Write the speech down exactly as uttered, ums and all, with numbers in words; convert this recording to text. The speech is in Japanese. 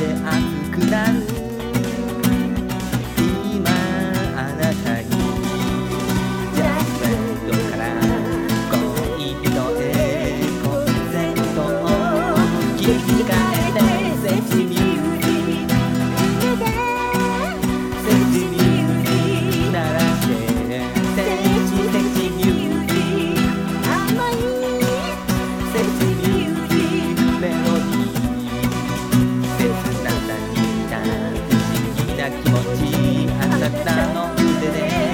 で熱くなる今あなたにジャストレットから恋人へコンセントを切り替えてセンチミュージックセンチミュージック鳴らしてセンチセンチミュージック甘いセンチミュージックメロディー切な涙不思議な気持ちあなたの腕で